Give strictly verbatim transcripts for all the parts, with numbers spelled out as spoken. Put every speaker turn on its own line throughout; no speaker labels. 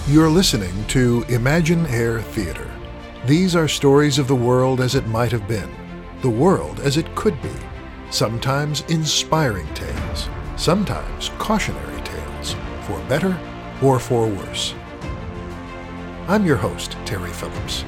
You're listening to Imagine Air Theater. These are stories of the world as it might have been, the world as it could be. Sometimes inspiring tales, sometimes cautionary tales, for better or for worse. I'm your host, Terry Phillips.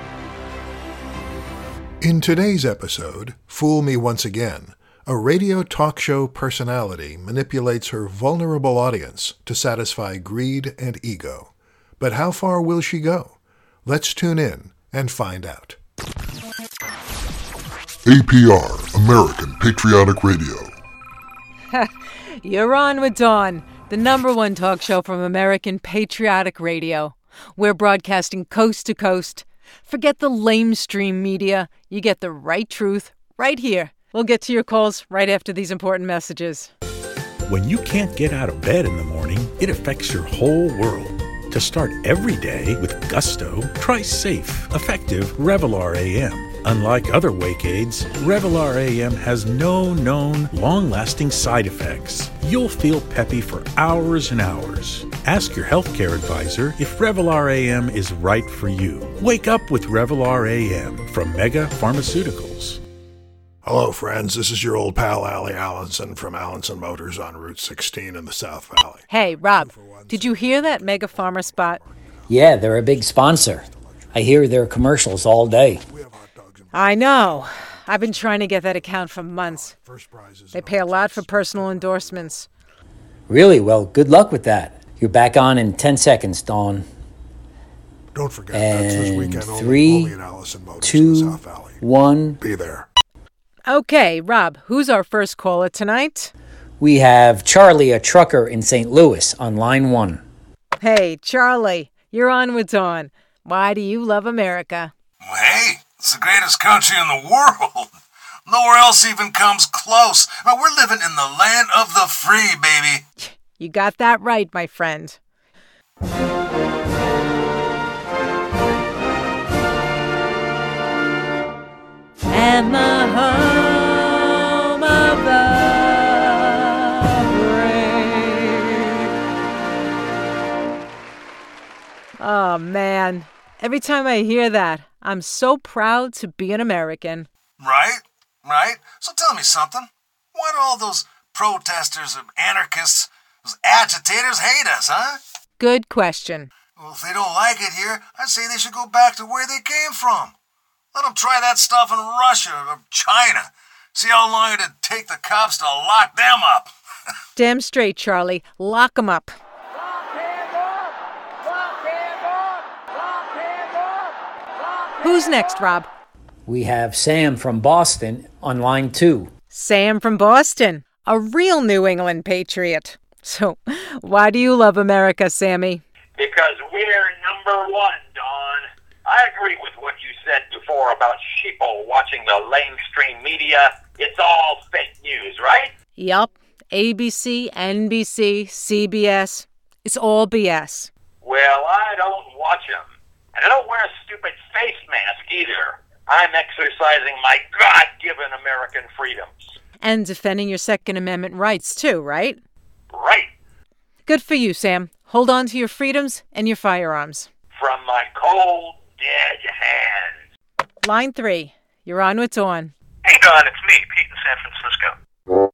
In today's episode, Fool Me Once Again, a radio talk show personality manipulates her vulnerable audience to satisfy greed and ego. But how far will she go? Let's tune in and find out.
A P R, American Patriotic Radio.
You're on with Dawn, the number one talk show from American Patriotic Radio. We're broadcasting coast to coast. Forget the lamestream media. You get the right truth right here. We'll get to your calls right after these important messages.
When you can't get out of bed in the morning, it affects your whole world. To start every day with gusto, try safe, effective Revelar A M. Unlike other wake aids, Revelar A M has no known, long-lasting side effects. You'll feel peppy for hours and hours. Ask your healthcare advisor if Revelar A M is right for you. Wake up with Revelar A M from Mega Pharmaceuticals.
Hello, friends. This is your old pal, Allie Allenson from Allenson Motors on Route sixteen in the South Valley.
Hey, Rob, did you hear that Mega Pharma spot?
Yeah, they're a big sponsor. I hear their commercials all day.
I know. I've been trying to get that account for months. They pay a lot for personal endorsements.
Really? Well, good luck with that. You're back on in ten seconds, Dawn.
Don't forget,
and
that's this weekend only,
three,
only at Allison Motors
two,
in the South Valley.
one.
Be there.
Okay, Rob, who's our first caller tonight?
We have Charlie, a trucker in Saint Louis, on line one.
Hey, Charlie, you're on with Dawn. Why do you love America?
Well, hey, it's the greatest country in the world. Nowhere else even comes close. Now, we're living in the land of the free, baby.
You got that right, my friend. And the home of the brave. Oh, man. Every time I hear that, I'm so proud to be an American.
Right? Right? So tell me something. Why do all those protesters and anarchists, those agitators hate us, huh?
Good question.
Well, if they don't like it here, I'd say they should go back to where they came from. Let them try that stuff in Russia or China. See how long it'd take the cops to lock them up.
Damn straight, Charlie. Lock 'em up.
Lock hands up! Lock hands up! Lock hands up! Lock
Who's next, Rob?
We have Sam from Boston on line two.
Sam from Boston, a real New England patriot. So, why do you love America, Sammy?
Because we're number one, Dawn. I agree with what you said before about sheeple watching the lamestream media. It's all fake news, right?
Yup. A B C, N B C, C B S. It's all B S.
Well, I don't watch them. And I don't wear a stupid face mask either. I'm exercising my God-given American freedoms.
And defending your Second Amendment rights, too, right?
Right.
Good for you, Sam. Hold on to your freedoms and your firearms.
From my cold, dead hands.
Line three. You're on with Dawn.
Hey, Dawn, it's me, Pete in San Francisco.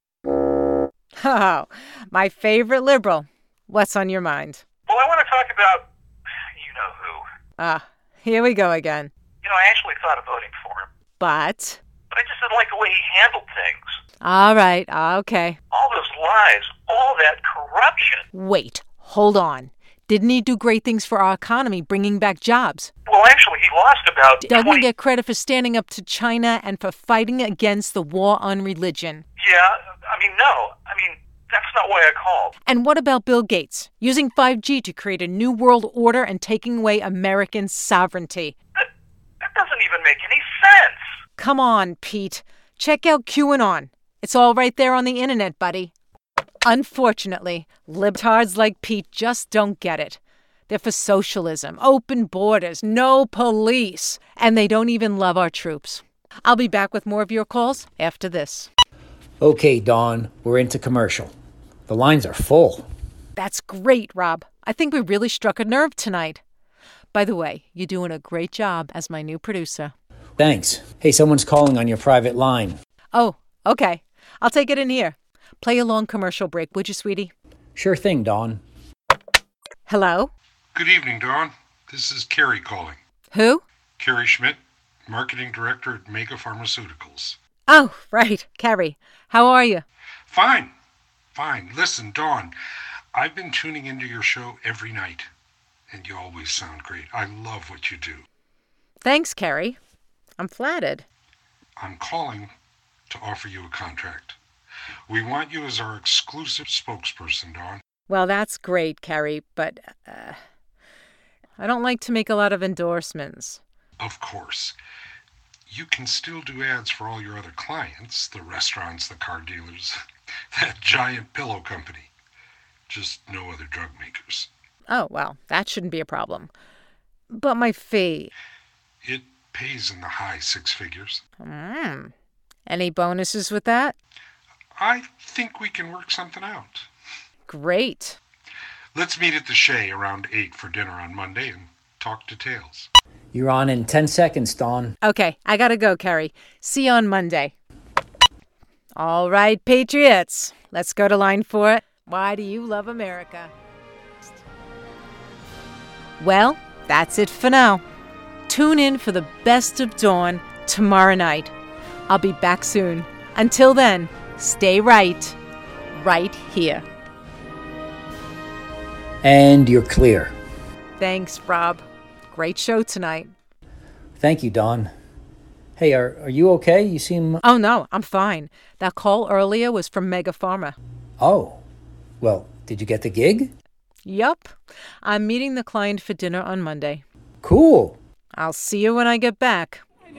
Oh, my favorite liberal. What's on your mind?
Well, I want to talk about you-know-who.
Ah, here we go again.
You know, I actually thought of voting for him.
But?
But I just didn't like the way he handled things.
All right, okay.
All those lies, all that corruption.
Wait, hold on. Didn't he do great things for our economy, bringing back jobs?
Well, actually, he lost about
Doesn't
twenty
he get credit for standing up to China and for fighting against the war on religion?
Yeah, I mean, no. I mean, that's not why I called.
And what about Bill Gates, using five G to create a new world order and taking away American sovereignty?
That, that doesn't even make any sense.
Come on, Pete. Check out QAnon. It's all right there on the internet, buddy. Unfortunately, libtards like Pete just don't get it. They're for socialism, open borders, no police, and they don't even love our troops. I'll be back with more of your calls after this.
Okay, Dawn, we're into commercial. The lines are full.
That's great, Rob. I think we really struck a nerve tonight. By the way, you're doing a great job as my new producer.
Thanks. Hey, someone's calling on your private line.
Oh, okay. I'll take it in here. Play a long commercial break, would you, sweetie?
Sure thing, Dawn.
Hello?
Good evening, Dawn. This is Kerry calling.
Who?
Kerry Schmidt, Marketing Director at Mega Pharmaceuticals.
Oh, right. Carrie. How are you?
Fine. Fine. Listen, Dawn, I've been tuning into your show every night, and you always sound great. I love what you do.
Thanks, Carrie. I'm flattered.
I'm calling to offer you a contract. We want you as our exclusive spokesperson, Dawn.
Well, that's great, Carrie, but uh, I don't like to make a lot of endorsements.
Of course. You can still do ads for all your other clients, the restaurants, the car dealers, that giant pillow company. Just no other drug makers.
Oh, well, that shouldn't be a problem. But my fee...
It pays in the high six figures.
Mm. Any bonuses with that?
I think we can work something out.
Great.
Let's meet at the Shea around eight for dinner on Monday and talk details.
You're on in ten seconds, Dawn.
Okay, I gotta go, Carrie. See you on Monday. All right, Patriots. Let's go to line four. Why do you love America? Well, that's it for now. Tune in for the best of Dawn tomorrow night. I'll be back soon. Until then, stay right, right here.
And you're clear.
Thanks, Rob. Great show tonight.
Thank you, Dawn. Hey, are, are you okay? You seem...
Oh, no, I'm fine. That call earlier was from Mega Pharma.
Oh. Well, did you get the gig?
Yup. I'm meeting the client for dinner on Monday.
Cool.
I'll see you when I get back.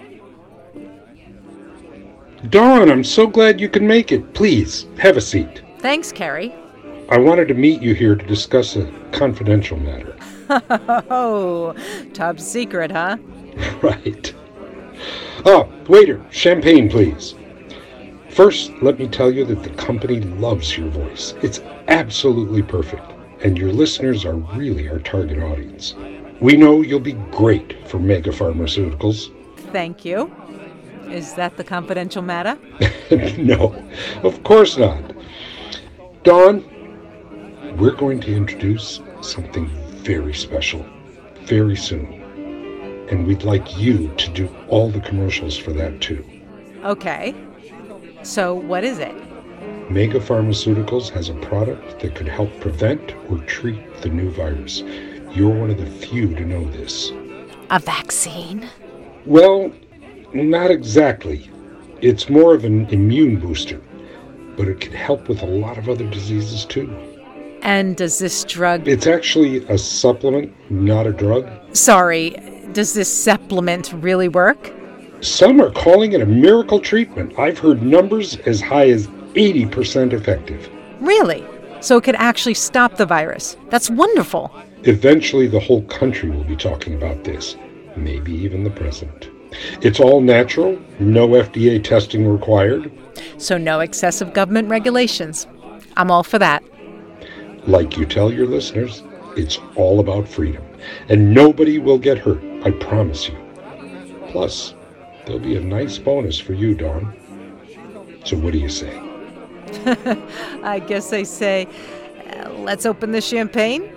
Dawn, I'm so glad you can make it. Please, have a seat.
Thanks, Carrie.
I wanted to meet you here to discuss a confidential matter.
Oh, top secret, huh?
Right. Oh, waiter, champagne, please. First, let me tell you that the company loves your voice. It's absolutely perfect, and your listeners are really our target audience. We know you'll be great for Mega Pharmaceuticals.
Thank you. Is that the confidential matter?
No, of course not. Dawn, we're going to introduce something very special very soon. And we'd like you to do all the commercials for that too.
Okay. So what is it?
Mega Pharmaceuticals has a product that could help prevent or treat the new virus. You're one of the few to know this.
A vaccine?
Well, not exactly. It's more of an immune booster, but it can help with a lot of other diseases too.
And does this drug...
It's actually a supplement, not a drug.
Sorry, does this supplement really work?
Some are calling it a miracle treatment. I've heard numbers as high as eighty percent effective.
Really? So it could actually stop the virus. That's wonderful.
Eventually, the whole country will be talking about this. Maybe even the president. It's all natural, no F D A testing required.
So no excessive government regulations. I'm all for that.
Like you tell your listeners, it's all about freedom. And nobody will get hurt, I promise you. Plus, there'll be a nice bonus for you, Dawn. So what do you say?
I guess I say, uh, let's open the champagne.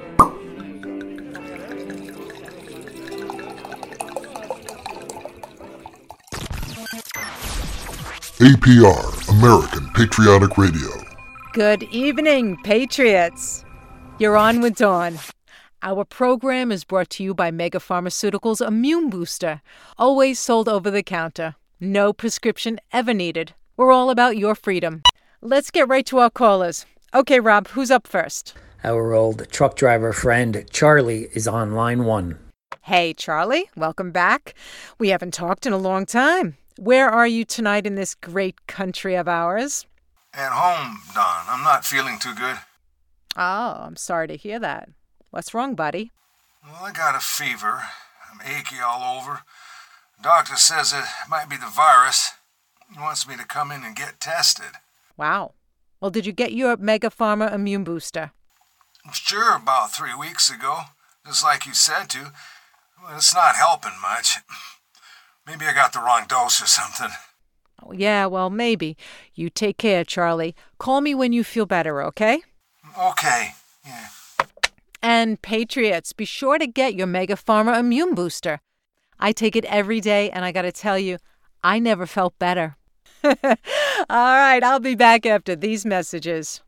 A P R, American Patriotic Radio.
Good evening, Patriots. You're on with Dawn. Our program is brought to you by Mega Pharmaceuticals Immune Booster, always sold over the counter. No prescription ever needed. We're all about your freedom. Let's get right to our callers. Okay, Rob, who's up first?
Our old truck driver friend Charlie is on line one.
Hey, Charlie. Welcome back. We haven't talked in a long time. Where are you tonight in this great country of ours?
At home, Don. I'm not feeling too good.
Oh, I'm sorry to hear that. What's wrong, buddy?
Well, I got a fever. I'm achy all over. Doctor says it might be the virus. He wants me to come in and get tested.
Wow. Well, did you get your Mega Pharma Immune Booster?
Sure, about three weeks ago, just like you said to. Well, it's not helping much. Maybe I got the wrong dose or something.
Oh, yeah, well, maybe. You take care, Charlie. Call me when you feel better, okay?
Okay, yeah.
And Patriots, be sure to get your Mega Pharma Immune Booster. I take it every day, and I gotta tell you, I never felt better. All right, I'll be back after these messages.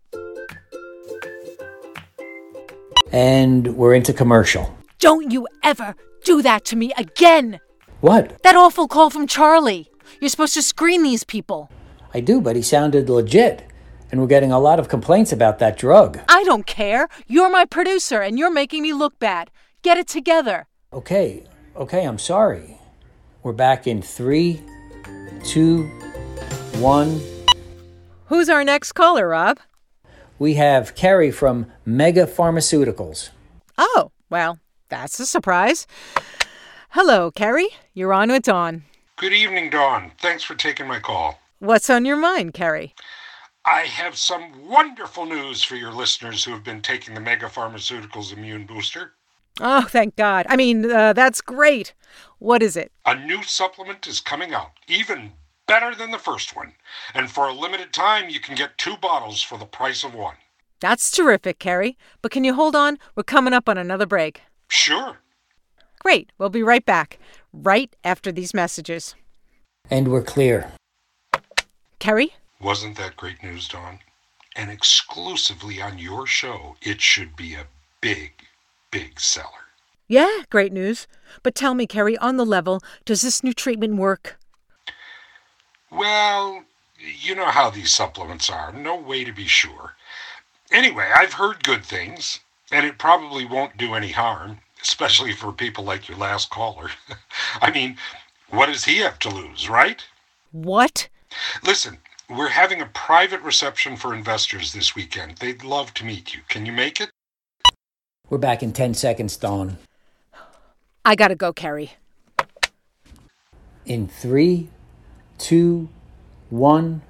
And we're into commercial.
Don't you ever do that to me again!
What?
That awful call from Charlie. You're supposed to screen these people.
I do, but he sounded legit. And we're getting a lot of complaints about that drug.
I don't care. You're my producer, and you're making me look bad. Get it together.
Okay, okay, I'm sorry. We're back in three, two, one.
Who's our next caller, Rob?
We have Carrie from Mega Pharmaceuticals.
Oh, well, that's a surprise. Hello, Carrie. You're on with Dawn.
Good evening, Dawn. Thanks for taking my call.
What's on your mind, Carrie?
I have some wonderful news for your listeners who have been taking the Mega Pharmaceuticals Immune Booster.
Oh, thank God. I mean, uh, that's great. What is it?
A new supplement is coming out, even better than the first one. And for a limited time, you can get two bottles for the price of one.
That's terrific, Carrie. But can you hold on? We're coming up on another break.
Sure.
Great. We'll be right back, right after these messages.
And we're clear.
Carrie?
Wasn't that great news, Dawn? And exclusively on your show, it should be a big, big seller.
Yeah, great news. But tell me, Carrie, on the level, does this new treatment work?
Well, you know how these supplements are. No way to be sure. Anyway, I've heard good things, and it probably won't do any harm, especially for people like your last caller. I mean, what does he have to lose, right?
What?
Listen, we're having a private reception for investors this weekend. They'd love to meet you. Can you make it?
We're back in ten seconds, Dawn.
I gotta go, Carrie.
In three, two, one.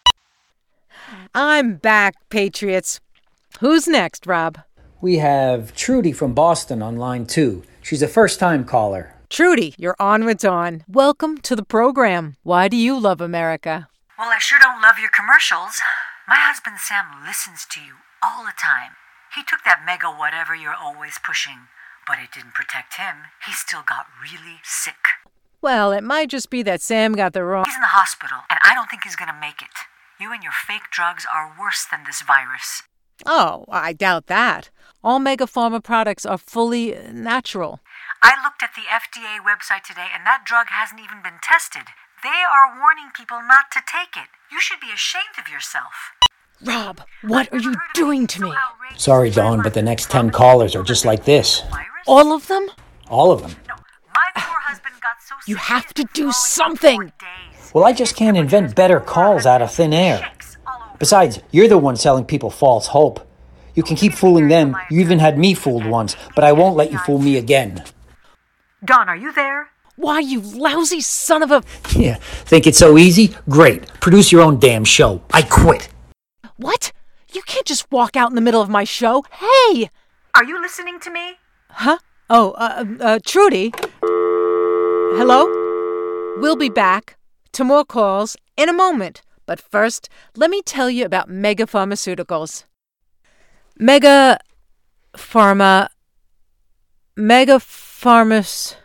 I'm back, Patriots. Who's next, Rob?
We have Trudy from Boston on line two. She's a first-time caller.
Trudy, you're on with Dawn. Welcome to the program. Why do you love America?
Well, I sure don't love your commercials. My husband Sam listens to you all the time. He took that mega whatever you're always pushing, but it didn't protect him. He still got really sick.
Well, it might just be that Sam got the wrong...
He's in the hospital, and I don't think he's gonna make it. You and your fake drugs are worse than this virus.
Oh, I doubt that. All Mega Pharma products are fully natural.
I looked at the F D A website today, and that drug hasn't even been tested. They are warning people not to take it. You should be ashamed of yourself.
Rob, what are you doing to me?
Sorry, Dawn, but the next ten callers are just like this.
All of them?
All of them.
No, my poor husband got so sick.
You have to do something.
Well, I just can't invent better calls out of thin air. Besides, you're the one selling people false hope. You can keep fooling them. You even had me fooled once, but I won't let you fool me again.
Dawn, are you there?
Why, you lousy son of a...
Yeah, think it's so easy? Great. Produce your own damn show. I quit.
What? You can't just walk out in the middle of my show. Hey!
Are you listening to me?
Huh? Oh, uh, uh, Trudy? Hello? We'll be back to more calls in a moment. But first, let me tell you about Mega Pharmaceuticals. Mega Pharma... Mega Pharmas...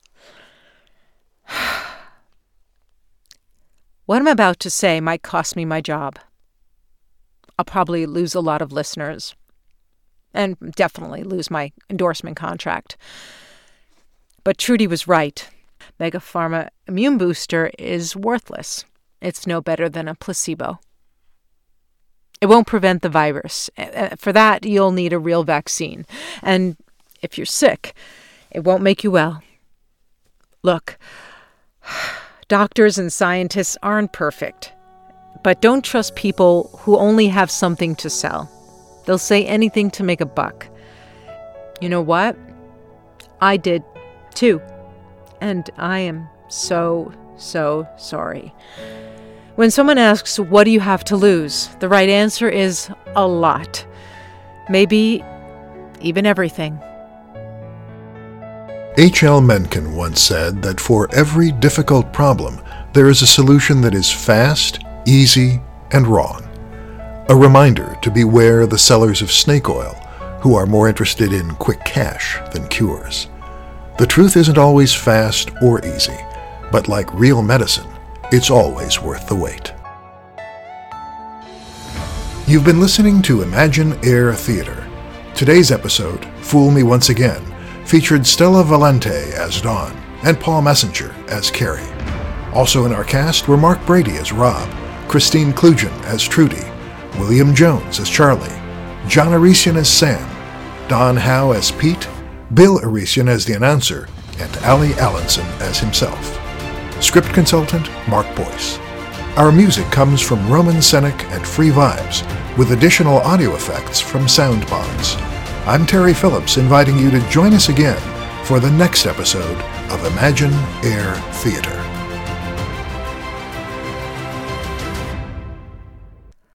What I'm about to say might cost me my job. I'll probably lose a lot of listeners. And definitely lose my endorsement contract. But Trudy was right. Mega Pharma Immune Booster is worthless. It's no better than a placebo. It won't prevent the virus. For that, you'll need a real vaccine. And if you're sick, it won't make you well. Look, doctors and scientists aren't perfect. But don't trust people who only have something to sell. They'll say anything to make a buck. You know what? I did, too. And I am so, so sorry. When someone asks, what do you have to lose? The right answer is a lot. Maybe even everything.
H L Mencken once said that for every difficult problem, there is a solution that is fast, easy, and wrong. A reminder to beware the sellers of snake oil, who are more interested in quick cash than cures. The truth isn't always fast or easy, but like real medicine, it's always worth the wait. You've been listening to Imagine Air Theater. Today's episode, Fool Me Once Again, featured Stella Valente as Dawn and Paul Messenger as Carrie. Also in our cast were Mark Brady as Rob, Christine Klugen as Trudy, William Jones as Charlie, John Arisian as Sam, Don Howe as Pete, Bill Arisian as the announcer, and Ali Allenson as himself. Script consultant, Mark Boyce. Our music comes from Roman Senek and Free Vibes, with additional audio effects from Soundbox. I'm Terry Phillips, inviting you to join us again for the next episode of Imagine Air Theater.